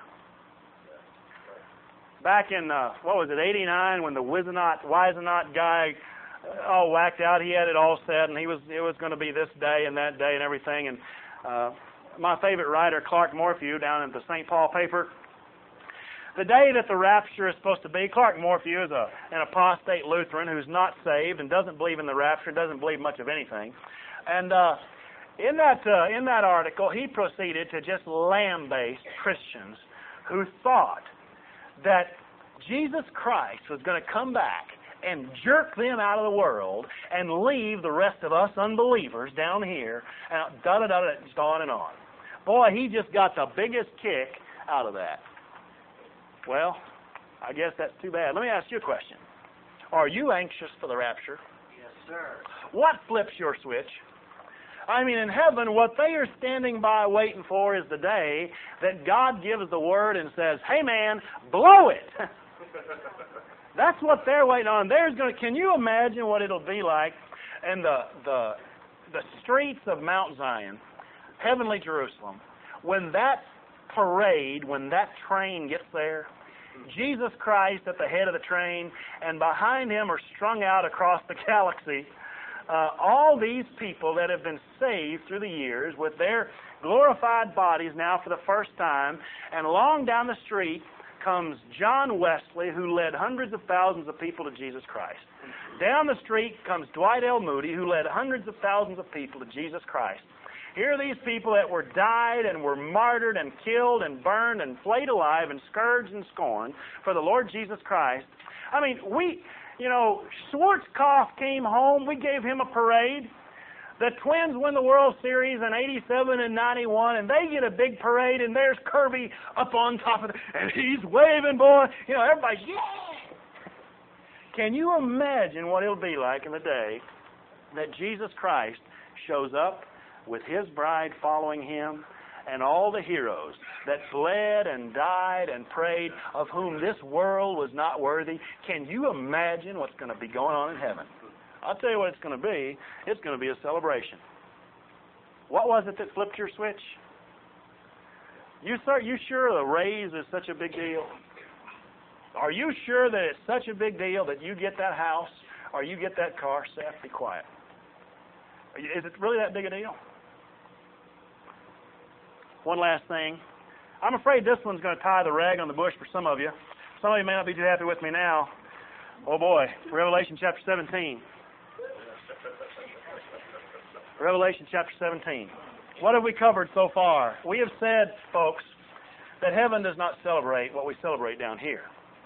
Back in, 89, when the Wisenot guy all whacked out, he had it all set, and it was going to be this day and that day and everything. And my favorite writer, Clark Morphew, down at the St. Paul paper, the day that the rapture is supposed to be, Clark Morphew is an apostate Lutheran who's not saved and doesn't believe in the rapture, doesn't believe much of anything. And in that article, he proceeded to just lambaste Christians who thought that Jesus Christ was going to come back and jerk them out of the world and leave the rest of us unbelievers down here, and just on and on. Boy, he just got the biggest kick out of that. Well, I guess that's too bad. Let me ask you a question. Are you anxious for the rapture? Yes, sir. What flips your switch? I mean, in heaven, what they are standing by waiting for is the day that God gives the word and says, hey man, blow it. That's what they're waiting on. Can you imagine what it'll be like in the streets of Mount Zion, heavenly Jerusalem, when that parade, when that train gets there, Jesus Christ at the head of the train, and behind him are strung out across the galaxy all these people that have been saved through the years with their glorified bodies now for the first time, and along down the street comes John Wesley, who led hundreds of thousands of people to Jesus Christ. Down the street comes Dwight L. Moody, who led hundreds of thousands of people to Jesus Christ. Here are these people that were died and were martyred and killed and burned and flayed alive and scourged and scorned for the Lord Jesus Christ. I mean, Schwarzkopf came home. We gave him a parade. The Twins win the World Series in 87 and 91, and they get a big parade, and there's Kirby up on top of it, and he's waving, boy. Everybody's, yeah! Can you imagine what it'll be like in the day that Jesus Christ shows up with his bride following him, and all the heroes that bled and died and prayed, of whom this world was not worthy? Can you imagine what's going to be going on in heaven? I'll tell you what it's going to be. It's going to be a celebration. What was it that flipped your switch? You sure the raise is such a big deal? Are you sure that it's such a big deal that you get that house or you get that car? Seth, be quiet. Is it really that big a deal? One last thing. I'm afraid this one's going to tie the rag on the bush for some of you. Some of you may not be too happy with me now. Oh boy, Revelation chapter 17. Revelation chapter 17. What have we covered so far? We have said, folks, that heaven does not celebrate what we celebrate down here.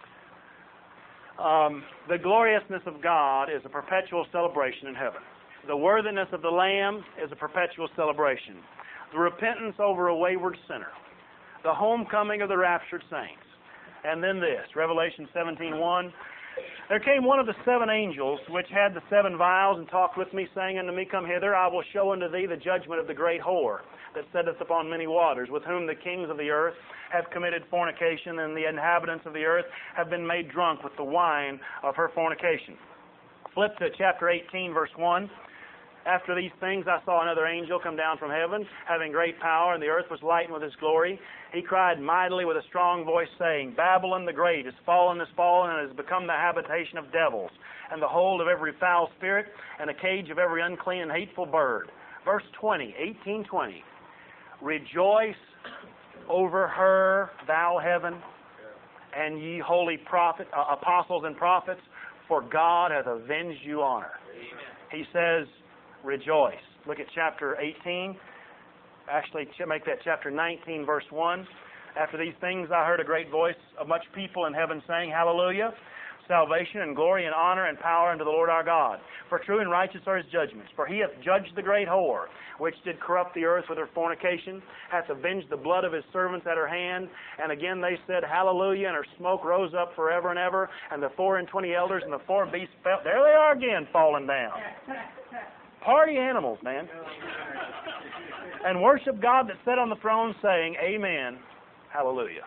The gloriousness of God is a perpetual celebration in heaven. The worthiness of the Lamb is a perpetual celebration. The repentance over a wayward sinner. The homecoming of the raptured saints. And then this, Revelation 17:1. There came one of the seven angels, which had the seven vials, and talked with me, saying unto me, Come hither, I will show unto thee the judgment of the great whore, that sitteth upon many waters, with whom the kings of the earth have committed fornication, and the inhabitants of the earth have been made drunk with the wine of her fornication. Flip to chapter 18, verse 1. After these things I saw another angel come down from heaven, having great power, and the earth was lightened with his glory. He cried mightily with a strong voice, saying, Babylon the great is fallen, and has become the habitation of devils, and the hold of every foul spirit, and a cage of every unclean and hateful bird. Verse 20, 18:20. Rejoice over her, thou heaven, and ye holy apostles and prophets, for God hath avenged you on her. He says, rejoice. Look at chapter 18. Actually, make that chapter 19, verse 1. After these things I heard a great voice of much people in heaven saying, Hallelujah! Salvation and glory and honor and power unto the Lord our God. For true and righteous are his judgments. For he hath judged the great whore, which did corrupt the earth with her fornication, hath avenged the blood of his servants at her hand. And again they said, Hallelujah! And her smoke rose up forever and ever. And the 24 elders and the 4 beasts fell. There they are again, falling down. Party animals, man. And worship God that sat on the throne, saying, Amen. Hallelujah.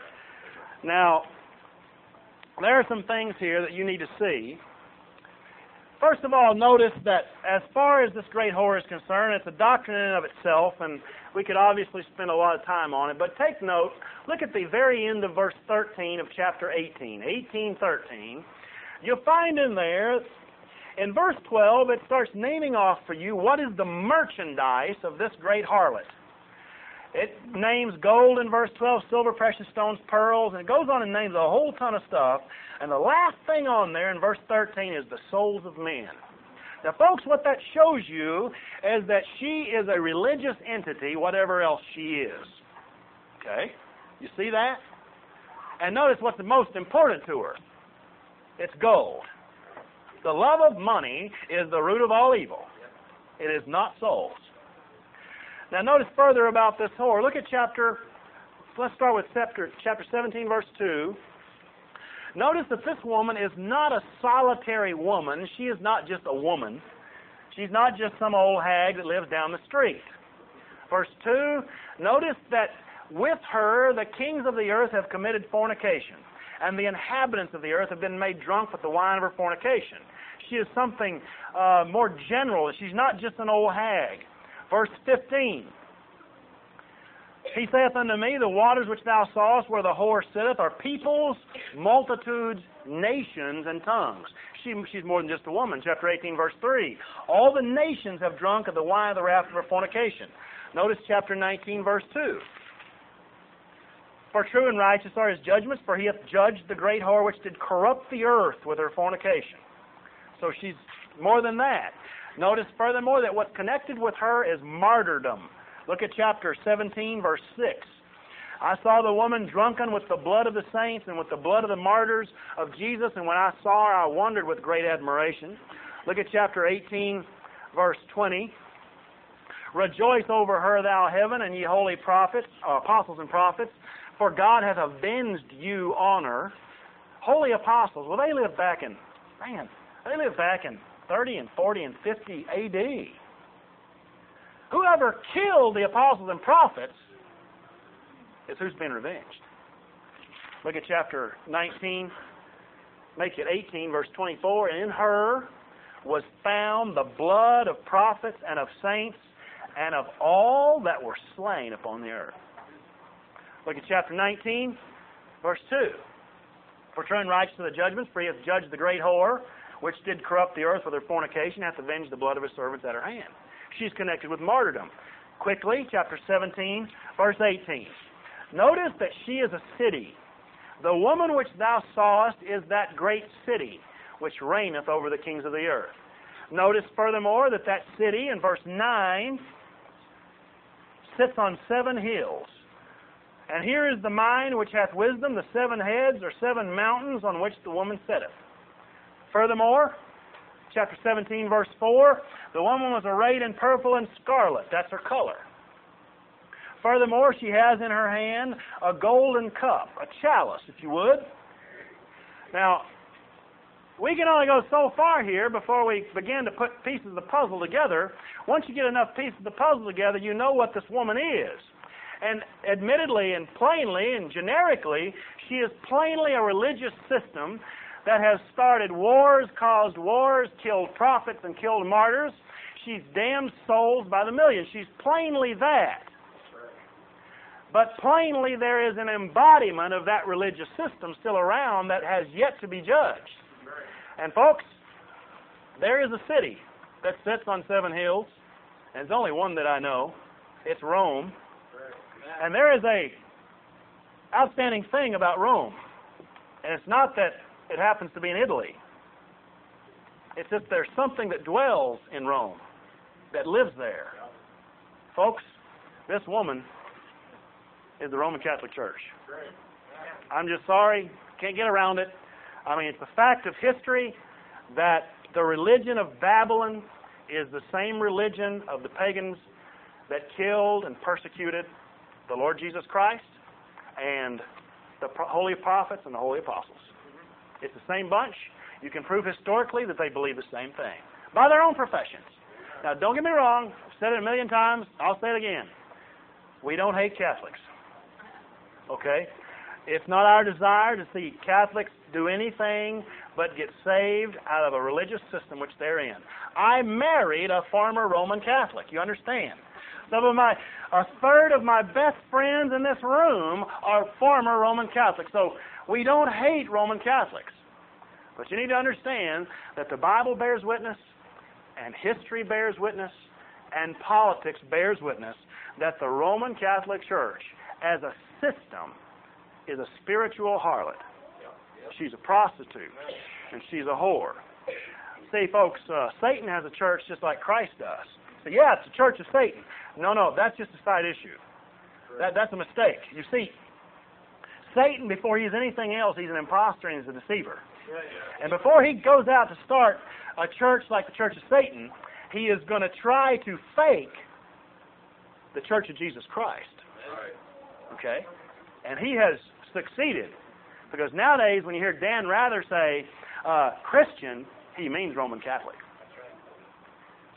Now, there are some things here that you need to see. First of all, notice that as far as this great whore is concerned, it's a doctrine in and of itself, and we could obviously spend a lot of time on it. But take note, look at the very end of verse 13 of chapter 18, 18:13. You'll find in there, in verse 12, it starts naming off for you what is the merchandise of this great harlot. It names gold in verse 12, silver, precious stones, pearls, and it goes on and names a whole ton of stuff. And the last thing on there in verse 13 is the souls of men. Now, folks, what that shows you is that she is a religious entity, whatever else she is. Okay? You see that? And notice what's the most important to her. It's gold. The love of money is the root of all evil. It is not souls. Now notice further about this whore. Look at let's start with chapter 17, verse 2. Notice that this woman is not a solitary woman. She is not just a woman. She's not just some old hag that lives down the street. Verse 2, notice that with her the kings of the earth have committed fornication, and the inhabitants of the earth have been made drunk with the wine of her fornication. She is something more general. She's not just an old hag. Verse 15, he saith unto me, the waters which thou sawest where the whore sitteth are peoples, multitudes, nations, and tongues. She's more than just a woman. Chapter 18, verse 3. All the nations have drunk of the wine of the wrath of her fornication. Notice chapter 19, verse 2. For true and righteous are his judgments, for he hath judged the great whore which did corrupt the earth with her fornication. So she's more than that. Notice furthermore that what's connected with her is martyrdom. Look at chapter 17, verse 6. I saw the woman drunken with the blood of the saints and with the blood of the martyrs of Jesus, and when I saw her, I wondered with great admiration. Look at chapter 18, verse 20. Rejoice over her, thou heaven, and ye holy prophets, apostles and prophets, for God hath avenged you on her. Holy apostles, well, they lived back in 30 and 40 and 50 A.D. Whoever killed the apostles and prophets is who's been revenged. Look at chapter 19, make it 18, verse 24. And in her was found the blood of prophets and of saints and of all that were slain upon the earth. Look at chapter 19, verse 2. For true and righteous are the judgments, for he hath judged the great whore, which did corrupt the earth with her fornication, hath avenged the blood of his servants at her hand. She's connected with martyrdom. Quickly, chapter 17, verse 18. Notice that she is a city. The woman which thou sawest is that great city, which reigneth over the kings of the earth. Notice furthermore that that city, in verse 9, sits on 7 hills. And here is the mind which hath wisdom. The 7 heads are 7 mountains on which the woman sitteth. Furthermore, chapter 17, verse 4, the woman was arrayed in purple and scarlet. That's her color. Furthermore, she has in her hand a golden cup, a chalice, if you would. Now, we can only go so far here before we begin to put pieces of the puzzle together. Once you get enough pieces of the puzzle together, you know what this woman is. And admittedly and plainly and generically, she is plainly a religious system that has started wars, caused wars, killed prophets and killed martyrs. She's damned souls by the millions. She's plainly that. But plainly there is an embodiment of that religious system still around that has yet to be judged. And folks, there is a city that sits on 7 hills, and there's only one that I know. It's Rome. And there is a outstanding thing about Rome. And it's not that it happens to be in Italy. It's that there's something that dwells in Rome, that lives there. Folks, this woman is the Roman Catholic Church. I'm just sorry, can't get around it. I mean, it's a fact of history that the religion of Babylon is the same religion of the pagans that killed and persecuted the Lord Jesus Christ and the holy prophets and the holy apostles. It's the same bunch. You can prove historically that they believe the same thing by their own professions. Now, don't get me wrong. I've said it a million times. I'll say it again. We don't hate Catholics. Okay? It's not our desire to see Catholics do anything but get saved out of a religious system which they're in. I married a former Roman Catholic. You understand? A third of my best friends in this room are former Roman Catholics. So we don't hate Roman Catholics. But you need to understand that the Bible bears witness, and history bears witness, and politics bears witness that the Roman Catholic Church, as a system, is a spiritual harlot. She's a prostitute, and she's a whore. See, folks, Satan has a church just like Christ does. So, yeah, it's the church of Satan. No, that's just a side issue. That's a mistake. You see, Satan, before he's anything else, he's an imposter and he's a deceiver. And before he goes out to start a church like the Church of Satan, he is going to try to fake the Church of Jesus Christ. Okay? And he has succeeded. Because nowadays, when you hear Dan Rather say Christian, he means Roman Catholic.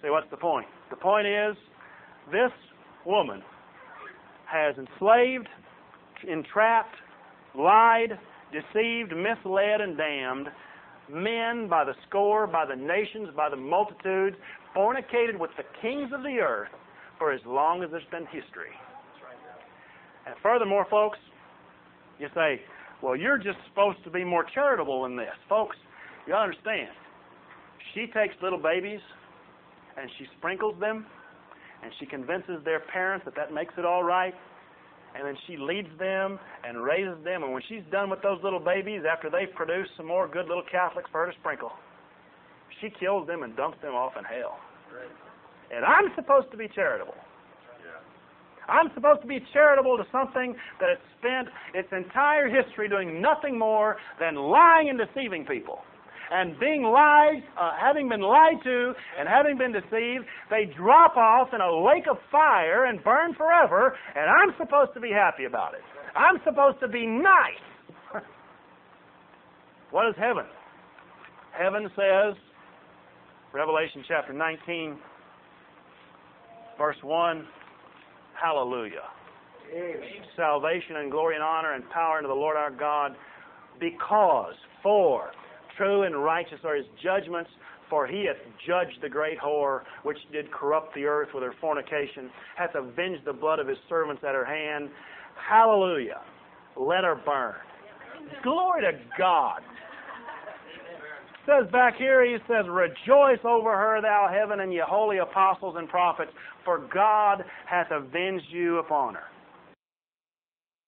See, what's the point? The point is, this woman has enslaved, entrapped, lied, deceived, misled, and damned men by the score, by the nations, by the multitudes, fornicated with the kings of the earth for as long as there's been history. And furthermore, folks, you say, well, you're just supposed to be more charitable than this. Folks, you understand, she takes little babies and she sprinkles them and she convinces their parents that that makes it all right. And then she leads them and raises them. And when she's done with those little babies, after they've produced some more good little Catholics for her to sprinkle, she kills them and dumps them off in hell. Right. And I'm supposed to be charitable. Yeah. I'm supposed to be charitable to something that has spent its entire history doing nothing more than lying and deceiving people. And being lied, having been lied to and having been deceived, they drop off in a lake of fire and burn forever, and I'm supposed to be happy about it. I'm supposed to be nice. What is heaven? Heaven says, Revelation chapter 19, verse 1, hallelujah. Amen. Salvation and glory and honor and power unto the Lord our God, because, for, true and righteous are his judgments, for he hath judged the great whore, which did corrupt the earth with her fornication, hath avenged the blood of his servants at her hand. Hallelujah. Let her burn. Glory to God. It says back here, he says, rejoice over her, thou heaven, and ye holy apostles and prophets, for God hath avenged you upon her.